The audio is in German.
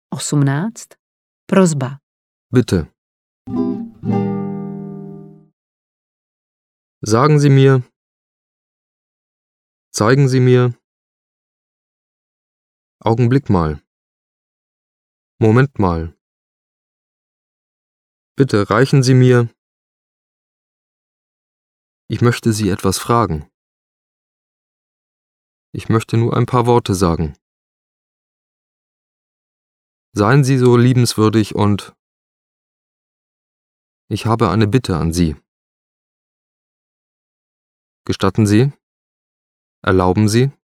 18. Prosba. Bitte. Sagen Sie mir, zeigen Sie mir, Augenblick mal, Moment mal, bitte reichen Sie mir, ich möchte Sie etwas fragen. Ich möchte nur ein paar Worte sagen. Seien Sie so liebenswürdig und ich habe eine Bitte an Sie. Gestatten Sie? Erlauben Sie?